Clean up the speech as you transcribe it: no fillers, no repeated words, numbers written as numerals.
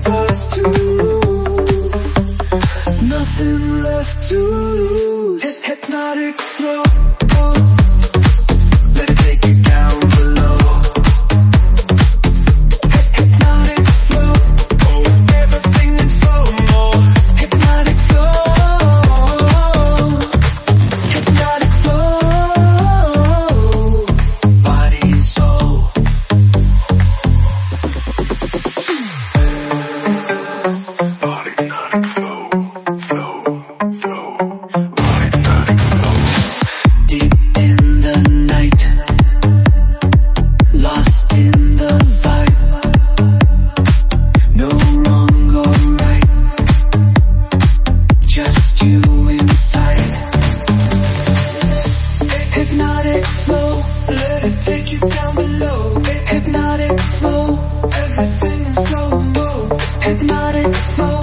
starts to move, nothing left to lose. Hypnotic flow, let it take you down below. Hypnotic flow, everything in slow-mo. Hypnotic flow, hypnotic flow, body and soul. Hypnotic flow, flow, flow. Hypnotic flow. Deep in the night, lost in the vibe. No wrong or right, just you inside. Hypnotic flow, let it take you down below. Hypnotic flow, everything in slow-mo. Hypnotic flow.